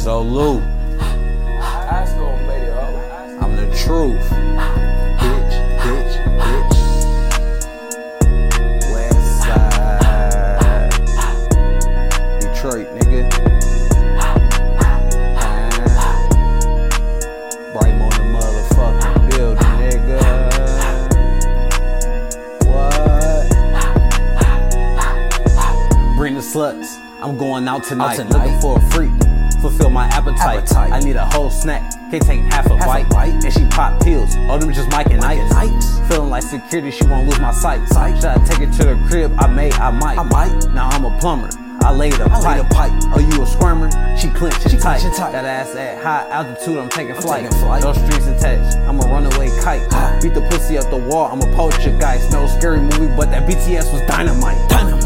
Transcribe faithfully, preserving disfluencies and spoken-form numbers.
So Lou, I'm the truth. Bitch, bitch, bitch. West side. Detroit, nigga. Bright on the motherfucking building, nigga. What? Bring the sluts. I'm going out tonight, out tonight. Looking for a freak. Fulfill my appetite. appetite. I need a whole snack. Can't take half a, half bite. a bite. And she pop pills. Oh, them just Mike and Mike Nights. Feeling like security, she won't lose my sight. sight. Should I take it to the crib? I may, I might. I might. Now I'm a plumber. I laid a, I pipe. Laid a pipe. Oh, you a squirmer? She clenched she tight. tight. That ass at high altitude, I'm taking I'm flight. Taking flight. No strings attached. I'm a runaway kite. Beat the pussy up the wall. I'm a poltergeist. No scary movie, but that B T S was dynamite. Dynamite.